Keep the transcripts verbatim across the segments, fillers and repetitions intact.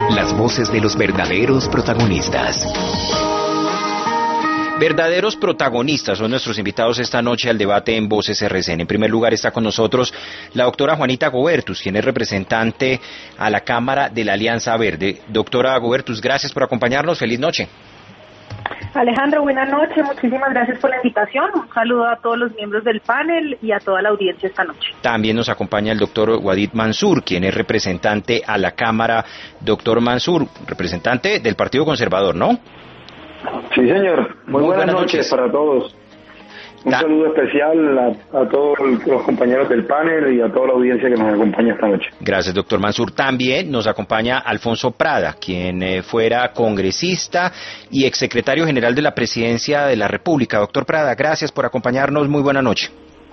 Las voces de los verdaderos protagonistas. Verdaderos protagonistas son nuestros invitados esta noche al debate en Voces R C N. En primer lugar está con nosotros la doctora Juanita Gobertus, quien es representante a la Cámara de la Alianza Verde. Doctora Gobertus, gracias por acompañarnos. Feliz noche. Alejandro, buenas noches, muchísimas gracias por la invitación, un saludo a todos los miembros del panel y a toda la audiencia esta noche. También nos acompaña el doctor Wadid Mansur, quien es representante a la Cámara. Doctor Mansur, representante del Partido Conservador, ¿no? Sí, señor, muy, muy buenas, buenas noches. noches para todos. Un Ta saludo especial a, a todos los compañeros del panel y a toda la audiencia que nos acompaña esta noche. Gracias, doctor Mansur. También nos acompaña Alfonso Prada, quien eh, fuera congresista y exsecretario general de la Presidencia de la República. Doctor Prada, gracias por acompañarnos. Muy buena noche.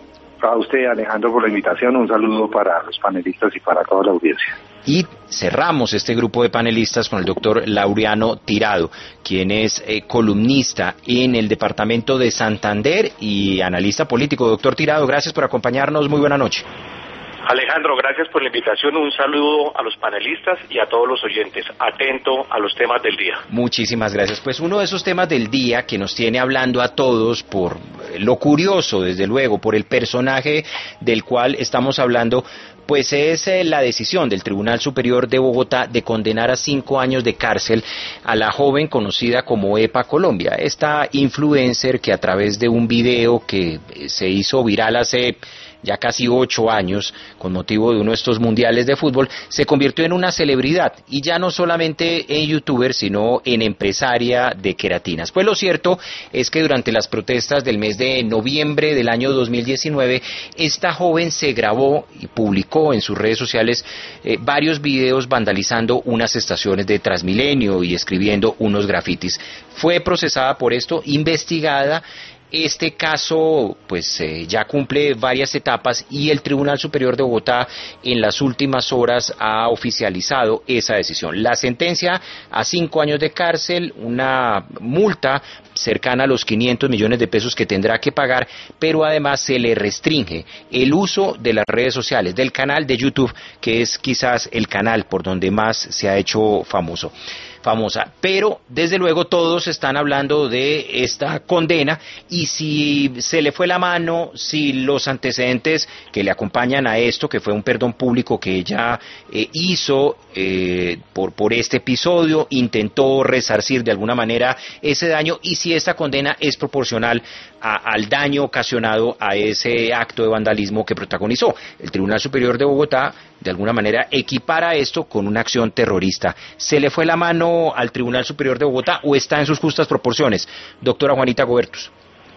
A usted, Alejandro, por la invitación. Un saludo para los panelistas y para toda la audiencia. Y cerramos este grupo de panelistas con el doctor Laureano Tirado, quien es eh, columnista en el departamento de Santander y analista político. Doctor Tirado, gracias por acompañarnos. Muy buena noche. Alejandro, gracias por la invitación, un saludo a los panelistas y a todos los oyentes, atento a los temas del día. Muchísimas gracias. Pues uno de esos temas del día que nos tiene hablando a todos, por lo curioso, desde luego, por el personaje del cual estamos hablando, pues es eh, la decisión del Tribunal Superior de Bogotá de condenar a cinco años de cárcel a la joven conocida como Epa Colombia, esta influencer que a través de un video que se hizo viral hace ya casi ocho años, con motivo de uno de estos mundiales de fútbol, se convirtió en una celebridad, y ya no solamente en youtuber, sino en empresaria de queratinas. Pues lo cierto es que durante las protestas del mes de noviembre del año dos mil diecinueve, esta joven se grabó y publicó en sus redes sociales eh, varios videos vandalizando unas estaciones de Transmilenio y escribiendo unos grafitis. Fue procesada por esto, investigada. Este caso pues eh, ya cumple varias etapas y el Tribunal Superior de Bogotá en las últimas horas ha oficializado esa decisión. La sentencia a cinco años de cárcel, una multa cercana a los quinientos millones de pesos que tendrá que pagar, pero además se le restringe el uso de las redes sociales, del canal de YouTube, que es quizás el canal por donde más se ha hecho famoso. famosa, pero desde luego todos están hablando de esta condena, y si se le fue la mano, si los antecedentes que le acompañan a esto, que fue un perdón público que ella eh, hizo eh, por, por este episodio, intentó resarcir de alguna manera ese daño, y si esta condena es proporcional a, al daño ocasionado a ese acto de vandalismo que protagonizó. El Tribunal Superior de Bogotá de alguna manera equipara esto con una acción terrorista. ¿Se le fue la mano al Tribunal Superior de Bogotá o está en sus justas proporciones? Doctora Juanita Gobertus.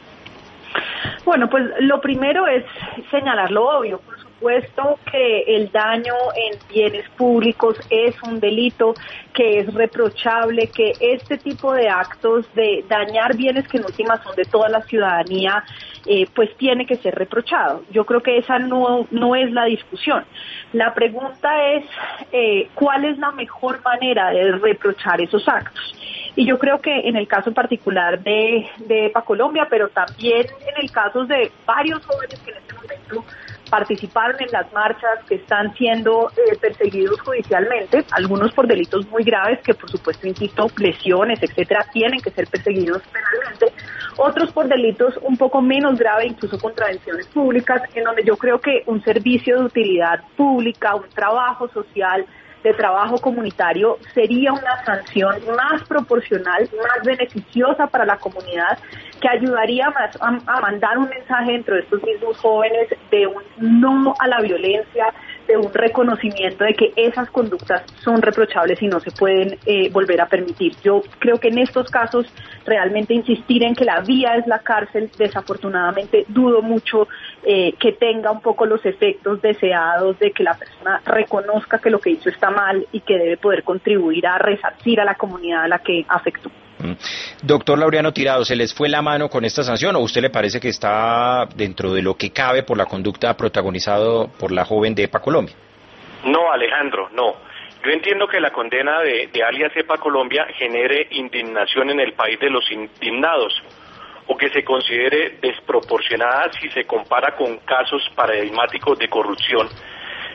Bueno, pues lo primero es señalar lo obvio. Por supuesto que el daño en bienes públicos es un delito, que es reprochable, que este tipo de actos de dañar bienes que en últimas son de toda la ciudadanía, eh, pues tiene que ser reprochado. Yo creo que esa no, no es la discusión. La pregunta es eh, ¿cuál es la mejor manera de reprochar esos actos? Y yo creo que en el caso particular de, de Epa Colombia, pero también en el caso de varios jóvenes que en este momento participaron en las marchas, que están siendo eh, perseguidos judicialmente, algunos por delitos muy graves que por supuesto, insisto, lesiones, etcétera, tienen que ser perseguidos penalmente, otros por delitos un poco menos graves, incluso contravenciones públicas, en donde yo creo que un servicio de utilidad pública, un trabajo social, de trabajo comunitario, sería una sanción más proporcional, más beneficiosa para la comunidad, que ayudaría más a, a mandar un mensaje dentro de estos mismos jóvenes de un no a la violencia, de un reconocimiento de que esas conductas son reprochables y no se pueden eh, volver a permitir. Yo creo que en estos casos realmente insistir en que la vía es la cárcel, desafortunadamente dudo mucho eh, que tenga un poco los efectos deseados de que la persona reconozca que lo que hizo está mal y que debe poder contribuir a resarcir a la comunidad a la que afectó. Doctor Laureano Tirado, ¿se les fue la mano con esta sanción o a usted le parece que está dentro de lo que cabe por la conducta protagonizada por la joven de Epa Colombia? No, Alejandro, no. Yo entiendo que la condena de, de alias Epa Colombia genere indignación en el país de los indignados, o que se considere desproporcionada si se compara con casos paradigmáticos de corrupción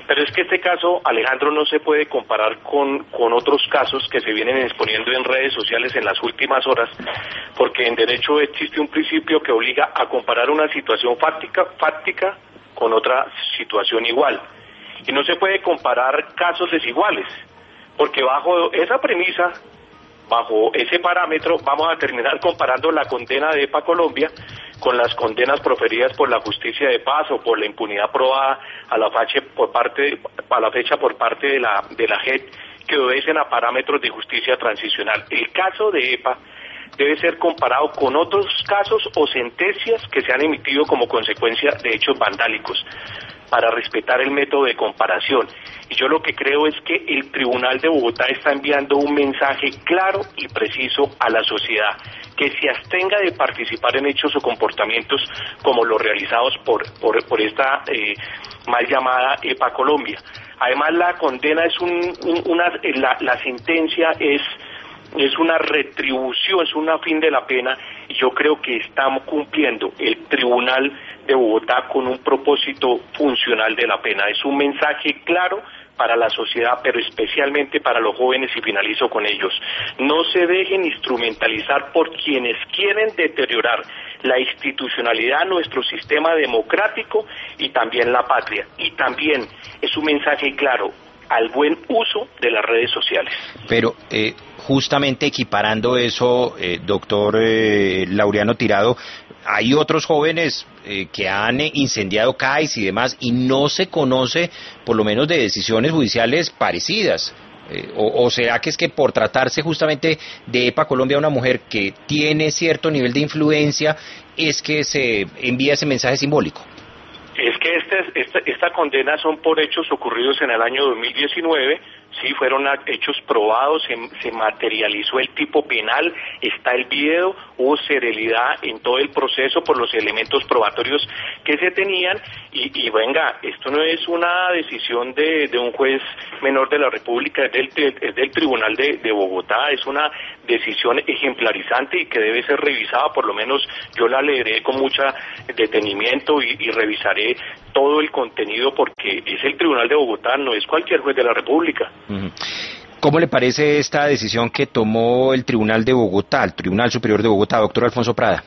Pero es que este caso, Alejandro, no se puede comparar con, con otros casos que se vienen exponiendo en redes sociales en las últimas horas, porque en derecho existe un principio que obliga a comparar una situación fáctica, fáctica con otra situación igual. Y no se puede comparar casos desiguales, porque bajo esa premisa, bajo ese parámetro, vamos a terminar comparando la condena de EPA Colombia con las condenas proferidas por la justicia de paz o por la impunidad probada a la fecha por parte a la fecha por parte de la de la J E T, que obedecen a parámetros de justicia transicional. El caso de EPA debe ser comparado con otros casos o sentencias que se han emitido como consecuencia de hechos vandálicos, para respetar el método de comparación. Y yo lo que creo es que el Tribunal de Bogotá está enviando un mensaje claro y preciso a la sociedad, que se abstenga de participar en hechos o comportamientos como los realizados por por, por esta eh, mal llamada EPA Colombia. Además, la condena es un, un una la, la sentencia es es una retribución, es una fin de la pena, y yo creo que estamos cumpliendo el Tribunal de Bogotá con un propósito funcional de la pena. Es un mensaje claro para la sociedad, pero especialmente para los jóvenes, y finalizo con ellos. No se dejen instrumentalizar por quienes quieren deteriorar la institucionalidad, nuestro sistema democrático y también la patria. Y también es un mensaje claro al buen uso de las redes sociales. Pero eh, justamente equiparando eso, eh, doctor eh, Laureano Tirado, hay otros jóvenes eh, que han incendiado C A I S y demás, y no se conoce, por lo menos, de decisiones judiciales parecidas. Eh, o, o será que es que por tratarse justamente de EPA Colombia, una mujer que tiene cierto nivel de influencia, es que se envía ese mensaje simbólico. Es que este, esta, esta condena son por hechos ocurridos en el año dos mil diecinueve, sí, fueron hechos probados, se, se materializó el tipo penal, está el video, hubo celeridad en todo el proceso por los elementos probatorios que se tenían, y, y venga, esto no es una decisión de, de un juez menor de la República, es del, es del Tribunal de, de Bogotá, es una decisión ejemplarizante y que debe ser revisada, por lo menos yo la leeré con mucho detenimiento y, y revisaré todo el contenido, porque es el Tribunal de Bogotá, no es cualquier juez de la República. ¿Cómo le parece esta decisión que tomó el Tribunal de Bogotá, el Tribunal Superior de Bogotá, doctor Alfonso Prada?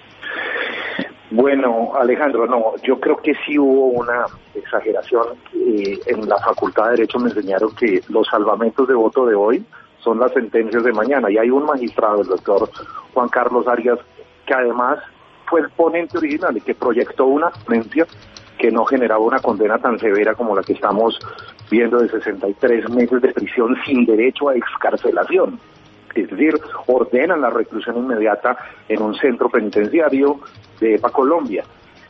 Bueno, Alejandro, no, yo creo que sí hubo una exageración. Eh, en la Facultad de Derecho me enseñaron que los salvamentos de voto de hoy son las sentencias de mañana, y hay un magistrado, el doctor Juan Carlos Arias, que además fue el ponente original y que proyectó una ponencia que no generaba una condena tan severa como la que estamos viendo de sesenta y tres meses de prisión sin derecho a excarcelación. Es decir, ordenan la reclusión inmediata en un centro penitenciario de EPA Colombia.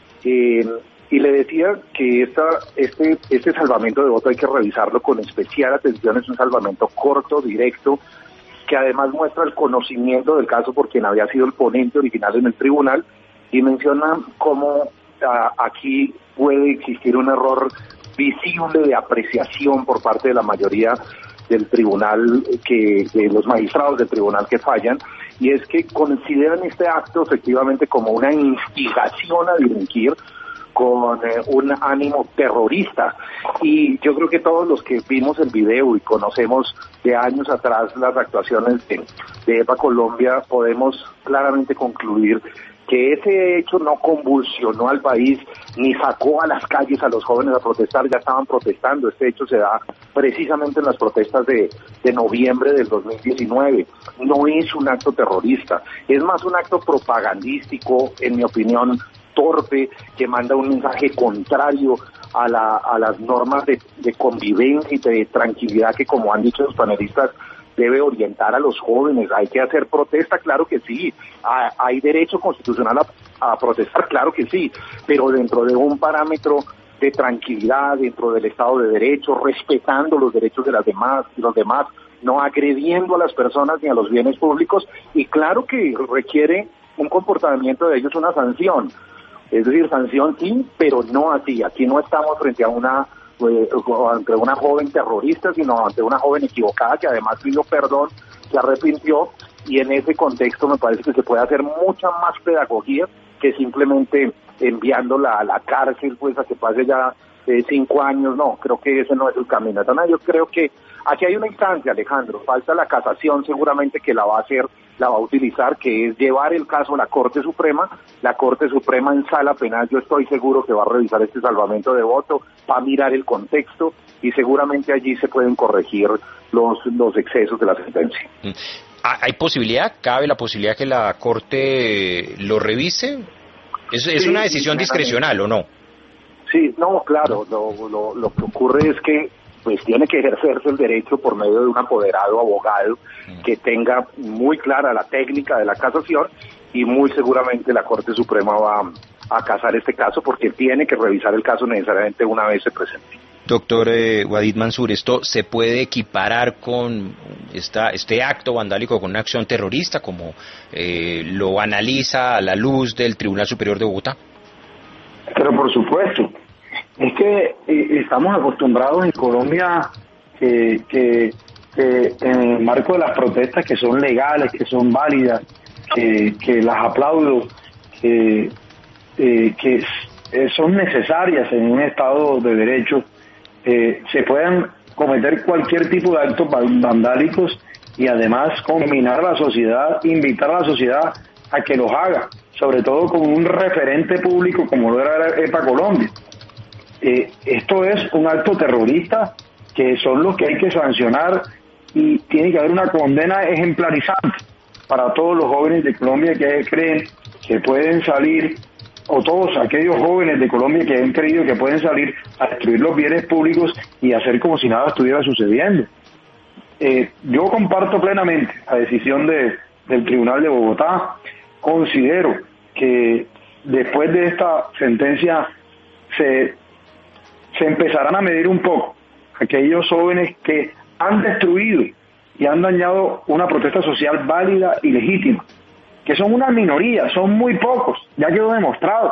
Eh, y le decía que esta, este, este salvamento de voto hay que revisarlo con especial atención, es un salvamento corto, directo, que además muestra el conocimiento del caso por quien había sido el ponente original en el tribunal, y menciona cómo a, aquí puede existir un error visible de apreciación por parte de la mayoría del tribunal, que de los magistrados del tribunal que fallan, y es que consideran este acto efectivamente como una instigación a delinquir con eh, un ánimo terrorista. Y yo creo que todos los que vimos el video y conocemos de años atrás las actuaciones de, de EPA Colombia, podemos claramente concluir que ese hecho no convulsionó al país ni sacó a las calles a los jóvenes a protestar, ya estaban protestando. Este hecho se da precisamente en las protestas de, de noviembre del dos mil diecinueve. No es un acto terrorista, es más un acto propagandístico, en mi opinión, torpe, que manda un mensaje contrario a, la, a las normas de, de convivencia y de tranquilidad que, como han dicho los panelistas, debe orientar a los jóvenes. Hay que hacer protesta, claro que sí, hay derecho constitucional a, a protestar, claro que sí, pero dentro de un parámetro de tranquilidad, dentro del Estado de Derecho, respetando los derechos de las demás, los demás, no agrediendo a las personas ni a los bienes públicos, y claro que requiere un comportamiento de ellos, una sanción, es decir, sanción sí, pero no así. Aquí no estamos frente a una ante una joven terrorista, sino ante una joven equivocada que además pidió perdón, se arrepintió, y en ese contexto me parece que se puede hacer mucha más pedagogía que simplemente enviándola a la cárcel, pues a que pase ya eh, cinco años, no, creo que ese no es el camino. Entonces yo creo que aquí hay una instancia, Alejandro, falta la casación seguramente que la va a hacer, la va a utilizar, que es llevar el caso a la Corte Suprema. La Corte Suprema en sala penal, yo estoy seguro que va a revisar este salvamento de voto, va a mirar el contexto y seguramente allí se pueden corregir los, los excesos de la sentencia. ¿Hay posibilidad, cabe la posibilidad que la Corte lo revise? ¿Es, es sí, una decisión sí, discrecional o no? Sí, no, claro, lo, lo, lo que ocurre es que pues tiene que ejercerse el derecho por medio de un apoderado abogado que tenga muy clara la técnica de la casación, y muy seguramente la Corte Suprema va a casar este caso porque tiene que revisar el caso necesariamente una vez se presente. Doctor eh, Wadid Mansur, ¿esto se puede equiparar con esta, este acto vandálico con una acción terrorista como eh, lo analiza a la luz del Tribunal Superior de Bogotá? Pero por supuesto, es que eh, estamos acostumbrados en Colombia que, que, que en el marco de las protestas que son legales, que son válidas, que, que las aplaudo, que, eh, que son necesarias en un Estado de Derecho, eh, se puedan cometer cualquier tipo de actos vandálicos y además combinar a la sociedad, invitar a la sociedad a que los haga, sobre todo con un referente público como lo era EPA Colombia. Eh, esto es un acto terrorista que son los que hay que sancionar y tiene que haber una condena ejemplarizante para todos los jóvenes de Colombia que creen que pueden salir, o todos aquellos jóvenes de Colombia que han creído que pueden salir a destruir los bienes públicos y hacer como si nada estuviera sucediendo. Eh, yo comparto plenamente la decisión de, del Tribunal de Bogotá. Considero que después de esta sentencia se, se empezarán a medir un poco aquellos jóvenes que han destruido y han dañado una protesta social válida y legítima, que son una minoría, son muy pocos, ya quedó demostrado,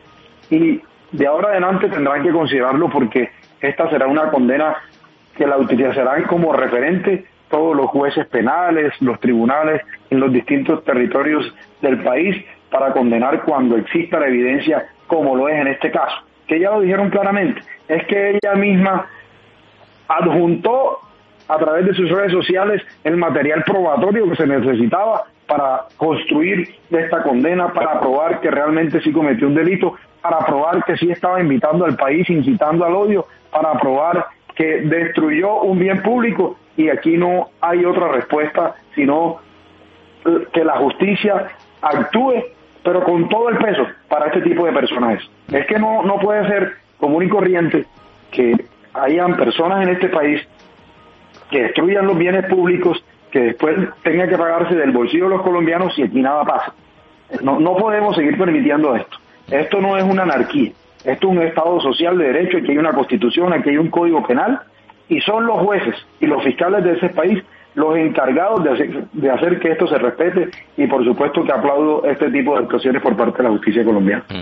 y de ahora adelante tendrán que considerarlo porque esta será una condena que la utilizarán como referente todos los jueces penales, los tribunales en los distintos territorios del país para condenar cuando exista la evidencia, como lo es en este caso, que ya lo dijeron claramente, es que ella misma adjuntó a través de sus redes sociales el material probatorio que se necesitaba para construir esta condena, para probar que realmente sí cometió un delito, para probar que sí estaba invitando al país, incitando al odio, para probar que destruyó un bien público, y aquí no hay otra respuesta sino que la justicia actúe, pero con todo el peso para este tipo de personajes. Es que no, no puede ser común y corriente que hayan personas en este país que destruyan los bienes públicos, que después tengan que pagarse del bolsillo de los colombianos y aquí nada pasa. No, no podemos seguir permitiendo esto. Esto no es una anarquía. Esto es un Estado social de derecho, aquí hay una constitución, aquí hay un código penal, y son los jueces y los fiscales de ese país los encargados de hacer, de hacer que esto se respete, y por supuesto que aplaudo este tipo de actuaciones por parte de la justicia colombiana.